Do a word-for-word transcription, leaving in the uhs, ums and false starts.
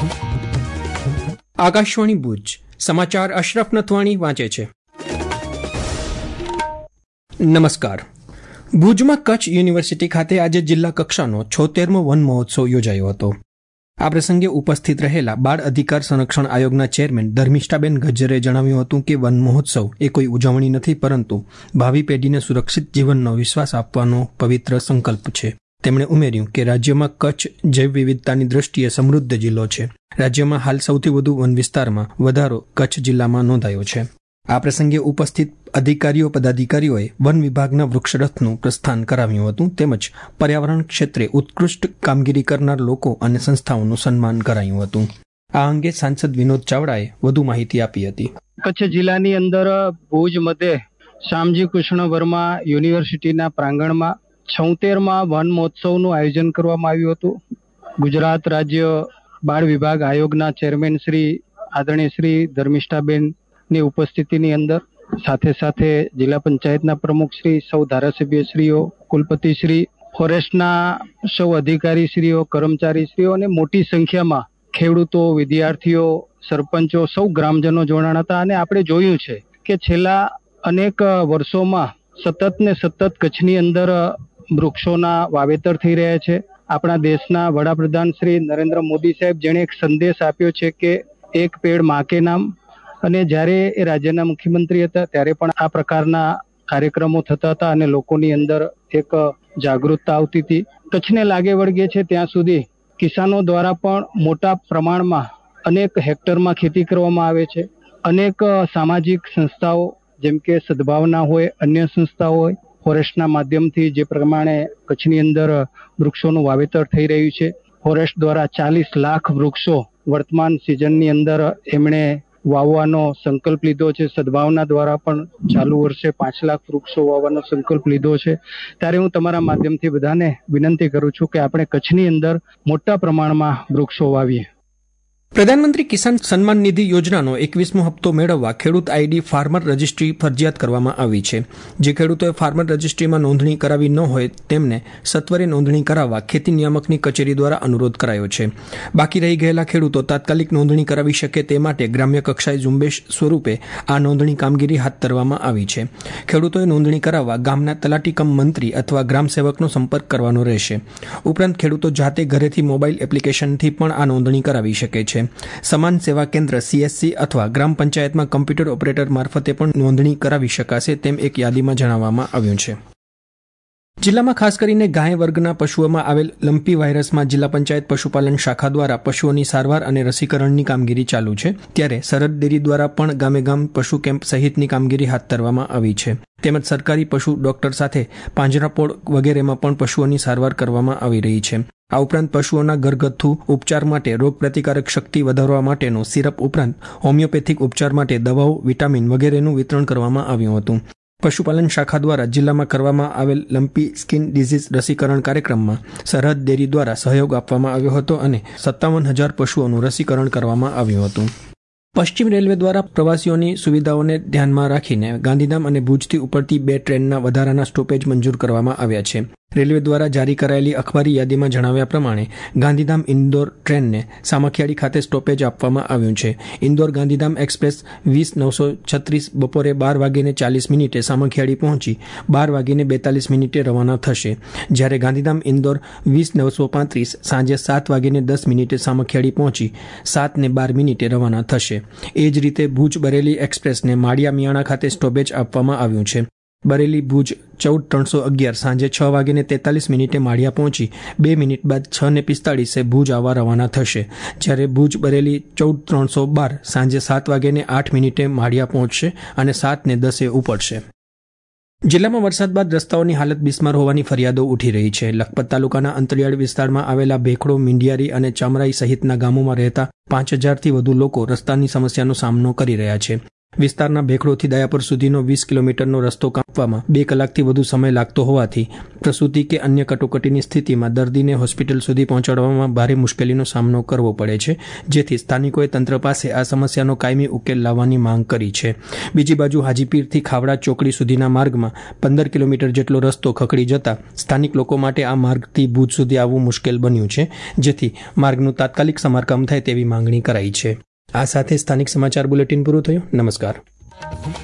આકાશવાણી ભુજ સમાચાર અશરફ નથવાણી વાંચે છે. નમસ્કાર. ભુજમાં કચ્છ યુનિવર્સિટી ખાતે આજે જિલ્લા કક્ષાનો છોતેરમો વન મહોત્સવ યોજાયો હતો. આ પ્રસંગે ઉપસ્થિત રહેલા બાળ અધિકાર સંરક્ષણ આયોગના ચેરમેન ધર્મિષ્ઠાબેન ગજ્જરે જણાવ્યું હતું કે વન મહોત્સવ એ કોઈ ઉજવણી નથી, પરંતુ ભાવિ પેઢીને સુરક્ષિત જીવનનો વિશ્વાસ આપવાનો પવિત્ર સંકલ્પ છે. તેમણે ઉમેર્યું કે રાજ્યમાં કચ્છ જૈવ વિવિધતાની દ્રષ્ટિએ સમૃદ્ધ જિલ્લો છે. રાજ્યમાં હાલ સૌથી વધુ વન વિસ્તારમાં વધારો કચ્છ જિલ્લામાં નોંધાયો છે. આ પ્રસંગે ઉપસ્થિત અધિકારીઓ પદાધિકારીઓએ વન વિભાગના વૃક્ષરથનું પ્રસ્થાન કરાવ્યું હતું, તેમજ પર્યાવરણ ક્ષેત્રે ઉત્કૃષ્ટ કામગીરી કરનાર લોકો અને સંસ્થાઓનું સન્માન કરાયું હતું. આ અંગે સાંસદ વિનોદ ચાવડાએ વધુ માહિતી આપી હતી. કચ્છ જિલ્લાની અંદર ભુજ મધ્યે શ્યામજી કૃષ્ણ વર્મા યુનિવર્સિટીના પ્રાંગણમાં છોતેરમાં વન મહોત્સવનું આયોજન કરવામાં આવ્યું હતું. ગુજરાત રાજ્ય બાળ વિભાગ આયોગના ચેરમેન શ્રી આદરણીય શ્રી ધર્મિષ્ઠાબેનની ઉપસ્થિતિની અંદર સાથે સાથે જિલ્લા પંચાયતના પ્રમુખ શ્રી, સૌ ધારાસભ્યશ્રીઓ, કુલપતિશ્રી, ફોરેસ્ટના સૌ અધિકારીશ્રીઓ, કર્મચારીશ્રીઓ અને મોટી સંખ્યામાં ખેડૂતો, વિદ્યાર્થીઓ, સરપંચો, સૌ ગ્રામજનો જોડાણ હતા. અને આપણે જોયું છે કે છેલ્લા અનેક વર્ષોમાં સતત ને સતત કચ્છની અંદર વૃક્ષોના વાવેતર થઈ રહ્યા છે. આપણા દેશના વડાપ્રધાન શ્રી નરેન્દ્ર મોદી સાહેબ જેણે એક સંદેશ આપ્યો છે કે એક પેડ માં કે નામ, અને જ્યારે એ રાજ્યના મુખ્યમંત્રી હતા ત્યારે પણ આ પ્રકારના કાર્યક્રમો થતા હતા અને લોકોની અંદર એક જાગૃતતા આવતી હતી. કચ્છને લાગે વળગે છે ત્યાં સુધી કિસાનો દ્વારા પણ મોટા પ્રમાણમાં અનેક હેક્ટરમાં ખેતી કરવામાં આવે છે. અનેક સામાજિક સંસ્થાઓ જેમ કે સદભાવના હોય, અન્ય સંસ્થાઓ હોય, ફોરેસ્ટના માધ્યમથી જે પ્રમાણે કચ્છની અંદર વૃક્ષોનું વાવેતર થઈ રહ્યું છે. ફોરેસ્ટ દ્વારા ચાલીસ લાખ વૃક્ષો વર્તમાન સિઝનની અંદર એમણે વાવવાનો સંકલ્પ લીધો છે. સદભાવના દ્વારા પણ ચાલુ વર્ષે પાંચ લાખ વૃક્ષો વાવવાનો સંકલ્પ લીધો છે. ત્યારે હું તમારા માધ્યમથી બધાને વિનંતી કરું છું કે આપણે કચ્છની અંદર મોટા પ્રમાણમાં વૃક્ષો વાવીએ. પ્રધાનમંત્રી કિસાન સન્માન નિધિ યોજનાનો એકવીસમો હપ્તો મેળવવા ખેડૂત આઈડી ફાર્મર રજિસ્ટ્રી ફરજિયાત કરવામાં આવી છે. જે ખેડૂતોએ ફાર્મર રજિસ્ટ્રીમાં નોંધણી કરાવી ન હોય તેમને સત્વરે નોંધણી કરાવવા ખેતી નિયામકની કચેરી દ્વારા અનુરોધ કરાયો છે. બાકી રહી ગયેલા ખેડૂતો તાત્કાલિક નોંધણી કરાવી શકે તે માટે ગ્રામ્ય કક્ષાએ ઝુંબેશ સ્વરૂપે આ નોંધણી કામગીરી હાથ ધરવામાં આવી છે. ખેડૂતોએ નોંધણી કરાવવા ગામના તલાટી કમ મંત્રી અથવા ગ્રામ સેવકનો સંપર્ક કરવાનો રહેશે. ઉપરાંત ખેડૂતો જાતે ઘરેથી મોબાઈલ એપ્લિકેશનથી પણ આ નોંધણી કરાવી શકે છે. સમાન સેવા કેન્દ્ર સીએસસી અથવા ગ્રામ પંચાયતમાં કમ્પ્યુટર ઓપરેટર મારફતે પણ નોંધણી કરાવી શકાશે તેમ એક યાદીમાં જણાવવામાં આવ્યું છે. જિલ્લામાં ખાસ કરીને ગાય વર્ગના પશુઓમાં આવેલ લંપી વાયરસમાં જિલ્લા પંચાયત પશુપાલન શાખા દ્વારા પશુઓની સારવાર અને રસીકરણની કામગીરી ચાલુ છે. ત્યારે સરહદ ડેરી દ્વારા પણ ગામે ગામ પશુ કેમ્પ સહિતની કામગીરી હાથ ધરવામાં આવી છે. તેમજ સરકારી પશુ ડોક્ટર સાથે પાંજરાપોળ વગેરેમાં પણ પશુઓની સારવાર કરવામાં આવી રહી છે. આ ઉપરાંત પશુઓના ઘરગથ્થુ ઉપચાર માટે રોગ પ્રતિકારક શક્તિ વધારવા માટેનો સિરપ ઉપરાંત હોમિયોપેથિક ઉપચાર માટે દવાઓ, વિટામિન વગેરેનું વિતરણ કરવામાં આવ્યું હતું. પશુપાલન શાખા દ્વારા જિલ્લામાં કરવામાં આવેલ લંપી સ્કિન ડિઝીઝ રસીકરણ કાર્યક્રમમાં સરહદ ડેરી દ્વારા સહયોગ આપવામાં આવ્યો હતો અને સત્તાવન હજાર પશુઓનું રસીકરણ કરવામાં આવ્યું હતું. પશ્ચિમ રેલવે દ્વારા પ્રવાસીઓની સુવિધાઓને ધ્યાનમાં રાખીને ગાંધીધામ અને ભુજથી ઉપડતી બે ટ્રેનના વધારાના સ્ટોપેજ મંજૂર કરવામાં આવ્યા છે. રેલવે દ્વારા જારી કરાયેલી અખબારી યાદીમાં જણાવ્યા પ્રમાણે ગાંધીધામ ઇન્દોર ટ્રેનને સામખિયાળી ખાતે સ્ટોપેજ આપવામાં આવ્યું છે. ઇન્દોર ગાંધીધામ એક્સપ્રેસ વીસ નવસો છત્રીસ બપોરે બાર વાગીને ચાલીસ મિનિટે સામખિયાળી પહોંચી બાર વાગીને બેતાલીસ મિનિટે રવાના થશે. જ્યારે ગાંધીધામ ઇન્દોર વીસ નવસો પાંત્રીસ સાંજે સાત વાગીને દસ મિનિટે સામખિયાળી પહોંચી સાત ને બાર મિનિટે રવાના થશે. એ જ રીતે ભુજ બરેલી એક્સપ્રેસને માળિયા મિયાણા ખાતે સ્ટોપેજ આપવામાં આવ્યું છે. બરેલી ભુજ ચૌદ ત્રણસો અગિયાર સાંજે છ વાગીને તેતાલીસ મિનિટે માળિયા પહોંચી બે મિનિટ બાદ છ ને પિસ્તાળીસે ભુજ આવવા રવાના થશે. જ્યારે ભુજ બરેલી ચૌદ ત્રણસો બાર સાંજે સાત વાગ્યાને આઠ મિનિટે માળિયા પહોંચશે અને સાત ને દસે ઉપડશે. જિલ્લામાં વરસાદ બાદ રસ્તાઓની હાલત બિસ્માર હોવાની ફરિયાદો ઉઠી રહી છે. લખપત તાલુકાના અંતરિયાળ વિસ્તારમાં આવેલા ભેખડો, મીંઢિયારી અને ચામરાઈ સહિતના ગામોમાં રહેતા પાંચ હજારથી વધુ લોકો રસ્તાની સમસ્યાનો સામનો કરી રહ્યા છે. વિસ્તારના ભેખડોથી દયાપર સુધીનો વીસ કિલોમીટરનો રસ્તો કાપવામાં બે કલાકથી વધુ સમય લાગતો હોવાથી પ્રસૂતિ કે અન્ય કટોકટીની સ્થિતિમાં દર્દીને હોસ્પિટલ સુધી પહોંચાડવામાં ભારે મુશ્કેલીનો સામનો કરવો પડે છે, જેથી સ્થાનિકોએ તંત્ર પાસે આ સમસ્યાનો કાયમી ઉકેલ લાવવાની માંગ કરી છે. બીજી બાજુ હાજીપીરથી ખાવડા ચોકડી સુધીના માર્ગમાં પંદર કિલોમીટર જેટલો રસ્તો ખખડી જતા સ્થાનિક લોકો માટે આ માર્ગથી ભુજ સુધી આવવું મુશ્કેલ બન્યું છે, જેથી માર્ગનું તાત્કાલિક સમારકામ થાય તેવી માંગણી કરાઈ છે. આ સાથે સ્થાનિક સમાચાર બુલેટિન પૂરું થયું. નમસ્કાર.